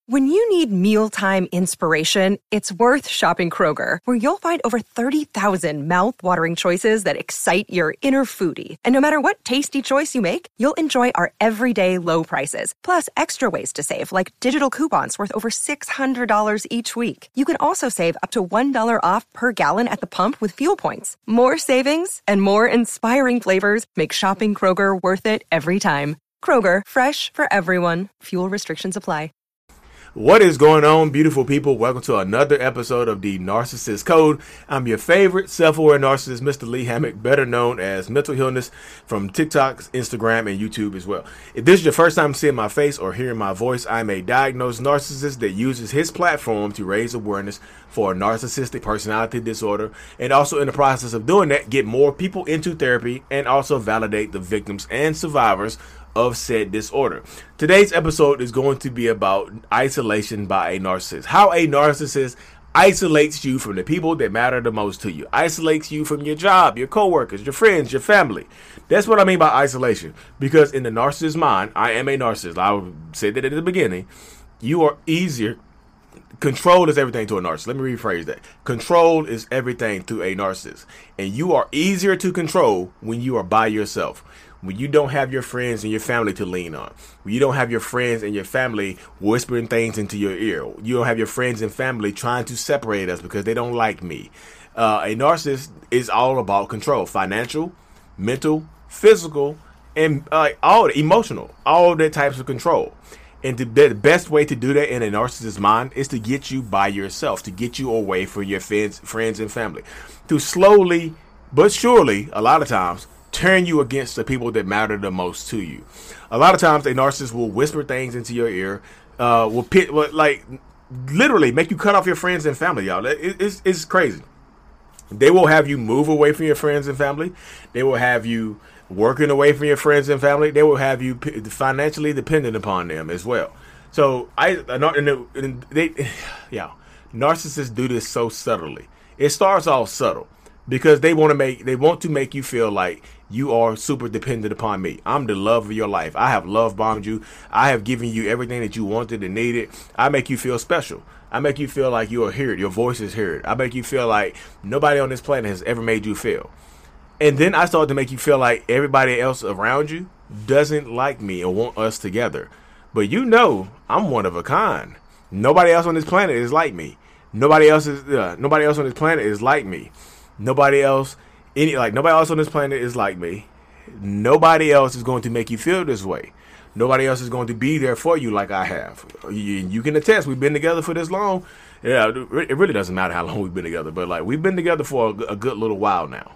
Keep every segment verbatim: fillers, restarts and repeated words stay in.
When you need mealtime inspiration, it's worth shopping Kroger, where you'll find over thirty thousand mouth-watering choices that excite your inner foodie. And no matter what tasty choice you make, you'll enjoy our everyday low prices, plus extra ways to save, like digital coupons worth over six hundred dollars each week. You can also save up to one dollar off per gallon at the pump with fuel points. More savings and more inspiring flavors make shopping Kroger worth it every time. Kroger, fresh for everyone. Fuel restrictions apply. What is going on, beautiful people? Welcome to another episode of The Narcissist Code. I'm your favorite self-aware narcissist, Mister Lee Hammock, better known as Mental Healness, from TikTok, Instagram, and YouTube as well. If this is your first time seeing my face or hearing my voice, I'm a diagnosed narcissist that uses his platform to raise awareness for a narcissistic personality disorder, and also in the process of doing that, get more people into therapy and also validate the victims and survivors of said disorder. Today's episode is going to be about isolation by a narcissist. How a narcissist isolates you from the people that matter the most to you. Isolates you from your job, your coworkers, your friends, your family. That's what I mean by isolation. Because in the narcissist's mind, I am a narcissist. I said that at the beginning. You are easier. Control is everything to a narcissist. Let me rephrase that. Control is everything to a narcissist. And you are easier to control when you are by yourself. When you don't have your friends and your family to lean on. When you don't have your friends and your family whispering things into your ear. You don't have your friends and family trying to separate us because they don't like me. Uh, a narcissist is all about control. Financial, mental, physical, and uh, all emotional. All that types of control. And the, the best way to do that in a narcissist's mind is to get you by yourself. To get you away from your friends, friends and family. To slowly but surely, a lot of times, turn you against the people that matter the most to you. A lot of times, a narcissist will whisper things into your ear, uh, will pit, will, like, literally make you cut off your friends and family, y'all. It, it's, it's crazy. They will have you move away from your friends and family. They will have you working away from your friends and family. They will have you financially dependent upon them as well. So, I, and they, yeah, narcissists do this so subtly. It starts off subtle. Because they want to make they want to make you feel like you are super dependent upon me. I'm the love of your life. I have love bombed you. I have given you everything that you wanted and needed. I make you feel special. I make you feel like you are heard. Your voice is heard. I make you feel like nobody on this planet has ever made you feel. And then I start to make you feel like everybody else around you doesn't like me or want us together. But you know I'm one of a kind. Nobody else on this planet is like me. Nobody else is uh, nobody else on this planet is like me. Nobody else, any like nobody else on this planet is like me. Nobody else is going to make you feel this way. Nobody else is going to be there for you like I have. You, you can attest. We've been together for this long. Yeah, it really doesn't matter how long we've been together, but like we've been together for a, a good little while now.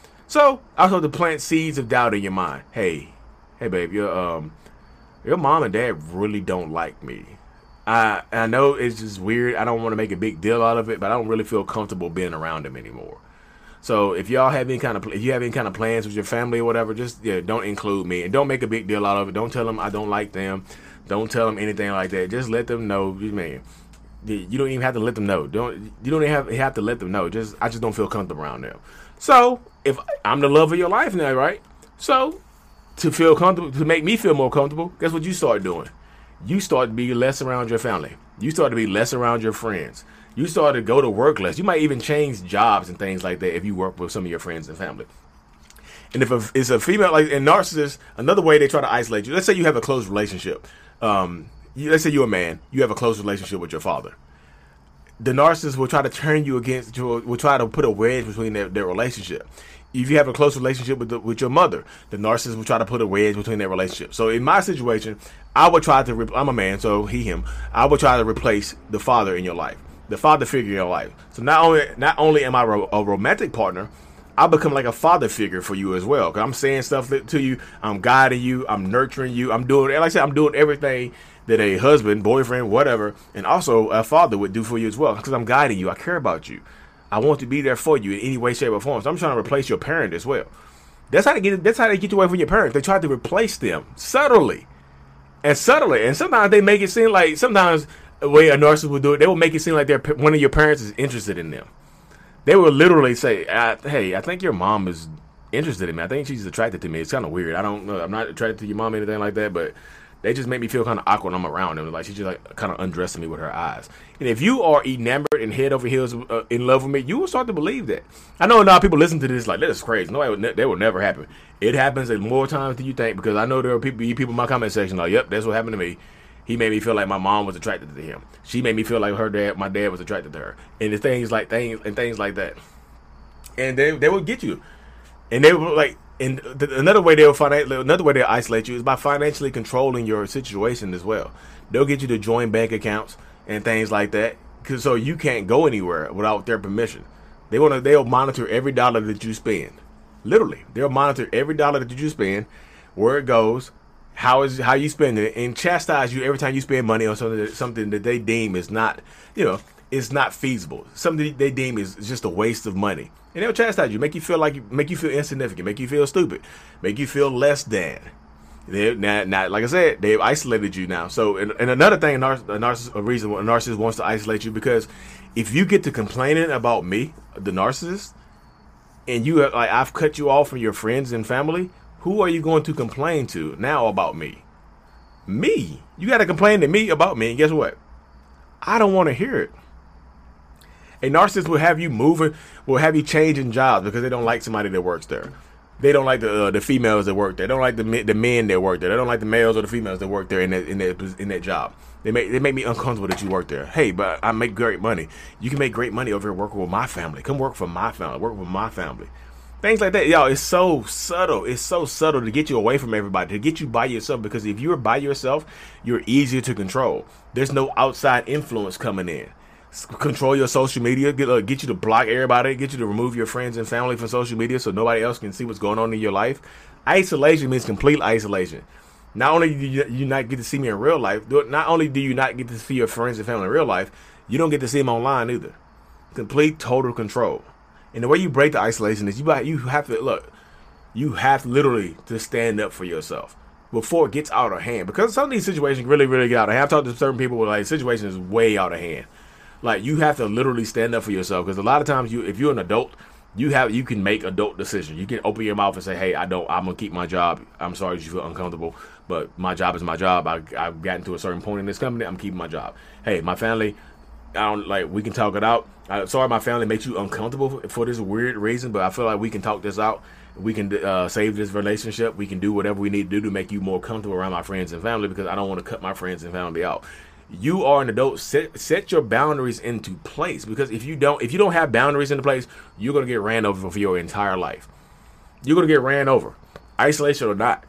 So I start to plant seeds of doubt in your mind. Hey, hey, babe, your um, your mom and dad really don't like me. I I know it's just weird. I don't want to make a big deal out of it, but I don't really feel comfortable being around them anymore. So if y'all have any kind of if you have any kind of plans with your family or whatever, just yeah, don't include me and don't make a big deal out of it. Don't tell them I don't like them. Don't tell them anything like that. Just let them know, man. You don't even have to let them know. Don't you don't even have, have to let them know. Just I just don't feel comfortable around them. So if I'm the love of your life now, right? So to feel comfortable, to make me feel more comfortable, guess what you start doing? You start to be less around your family. You start to be less around your friends. You start to go to work less. You might even change jobs and things like that if you work with some of your friends and family. And if a, it's a female, like a narcissist, another way they try to isolate you. Let's say you have a close relationship. Um, you, let's say you're a man. You have a close relationship with your father. The narcissist will try to turn you against, will try to put a wedge between their, their relationship. If you have a close relationship with the, with your mother, the narcissist will try to put a wedge between their relationship. So in my situation, I would try to, re- I'm a man, so he, him, I would try to replace the father in your life. The father figure in your life. So not only not only am I ro- a romantic partner, I become like a father figure for you as well. Because I'm saying stuff to you, I'm guiding you, I'm nurturing you, I'm doing, like I said, I'm doing everything that a husband, boyfriend, whatever, and also a father would do for you as well. Because I'm guiding you, I care about you, I want to be there for you in any way, shape, or form. So I'm trying to replace your parent as well. That's how they get. That's how they get you away from your parents. They try to replace them subtly, and subtly, and sometimes they make it seem like sometimes. The way a narcissist would do it, they will make it seem like they're, one of your parents is interested in them. They will literally say, I, hey, I think your mom is interested in me. I think she's attracted to me. It's kind of weird. I don't know. I'm not attracted to your mom or anything like that, but They just make me feel kind of awkward when I'm around them. Like, she's just like kind of undressing me with her eyes. And if you are enamored and head over heels uh, in love with me, you will start to believe that. I know a lot of people listen to this like, that is crazy. No, would ne- that will never happen. It happens more times than you think, because I know there are people, people in my comment section like, yep, that's what happened to me. He made me feel like my mom was attracted to him. She made me feel like her dad, my dad was attracted to her. And the things like things and things like that. And they they will get you. And they will like. And th- another way they'll finan- another way they'll isolate you is by financially controlling your situation as well. They'll get you to join bank accounts and things like that, cause so you can't go anywhere without their permission. They want to. They'll monitor every dollar that you spend. Literally, they'll monitor every dollar that you spend, where it goes, how is how you spend it, and chastise you every time you spend money on something that, something that they deem is not, you know, is not feasible. Something they deem is just a waste of money. And they'll chastise you, make you feel like, make you feel insignificant, make you feel stupid, make you feel less than. They now, now, like I said, they've isolated you now. So, and, and another thing, a, narciss- a, narciss- a reason a narcissist wants to isolate you, because if you get to complaining about me, the narcissist, and you like, I've cut you off from your friends and family, who are you going to complain to now about me? Me. You got to complain to me about me, and guess what? I don't want to hear it. A narcissist will have you moving, will have you changing jobs because they don't like somebody that works there. They don't like the uh, the females that work there. They don't like the the men that work there. They don't like the males or the females that work there in that in that in that job. They make they make me uncomfortable that you work there. Hey, but I make great money. You can make great money over here working with my family. Come work for my family. Work with my family. Things like that, y'all. It's so subtle. It's so subtle to get you away from everybody, to get you by yourself. Because if you're by yourself, you're easier to control. There's no outside influence coming in. Control your social media, get, uh, get you to block everybody, get you to remove your friends and family from social media so nobody else can see what's going on in your life. Isolation means complete isolation. Not only do you, you not get to see me in real life, not only do you not get to see your friends and family in real life, you don't get to see them online either. Complete, total control. And the way you break the isolation is you you have to, look, you have literally to stand up for yourself before it gets out of hand. Because some of these situations really, really get out of hand. I've talked to certain people where like situation is way out of hand. Like, you have to literally stand up for yourself, because a lot of times, you, if you're an adult, you have you can make adult decisions. You can open your mouth and say, "Hey, I don't. I'm gonna keep my job. I'm sorry that you feel uncomfortable, but my job is my job. I, I've gotten to a certain point in this company. I'm keeping my job. Hey, my family, I don't like. We can talk it out. I'm sorry, my family makes you uncomfortable for, for this weird reason, but I feel like we can talk this out. We can uh, save this relationship. We can do whatever we need to do to make you more comfortable around my friends and family, because I don't want to cut my friends and family out." You are an adult. Set set your boundaries into place, because if you don't, if you don't have boundaries into place, you're gonna get ran over for your entire life. You're gonna get ran over, isolation or not,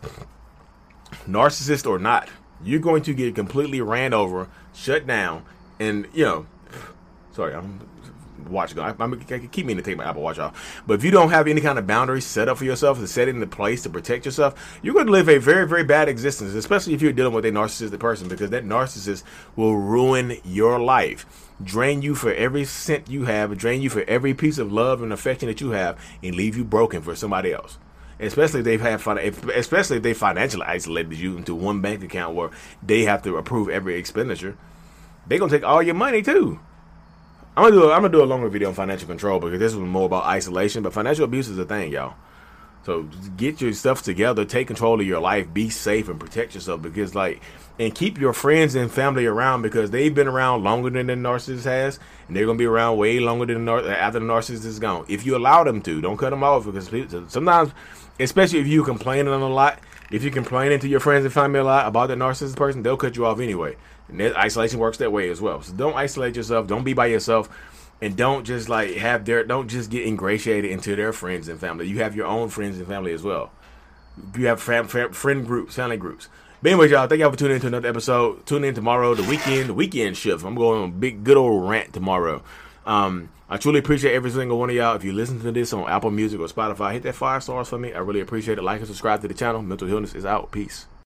narcissist or not. You're going to get completely ran over, shut down, and you know. Sorry, I'm watch. I, I'm, I keep meaning to take my Apple Watch off, but if you don't have any kind of boundaries set up for yourself, to set it into place to protect yourself, you're going to live a very, very bad existence, especially if you're dealing with a narcissistic person, because that narcissist will ruin your life, drain you for every cent you have, drain you for every piece of love and affection that you have, and leave you broken for somebody else. Especially if they've had, especially if they financially isolated you into one bank account where they have to approve every expenditure. They're gonna take all your money too. I'm gonna do a, I'm gonna do a longer video on financial control, because this was more about isolation. But financial abuse is a thing, y'all. So get your stuff together, take control of your life, be safe, and protect yourself. Because like, and keep your friends and family around, because they've been around longer than the narcissist has, and they're gonna be around way longer than the nar- after the narcissist is gone. If you allow them to, don't cut them off, because sometimes, especially if you complaining a lot, if you're complaining to your friends and family a lot about the narcissist person, they'll cut you off anyway. And that isolation works that way as well. So don't isolate yourself. Don't be by yourself. And don't just like have their, don't just get ingratiated into their friends and family. You have your own friends and family as well. You have fam, fam, friend groups, family groups. But anyway, y'all, thank y'all for tuning in to another episode. Tune in tomorrow, the weekend, the weekend shift. I'm going on a big, good old rant tomorrow. Um, I truly appreciate every single one of y'all. If you listen to this on Apple Music or Spotify, hit that five stars for me. I really appreciate it. Like and subscribe to the channel. Mental Healness is out. Peace.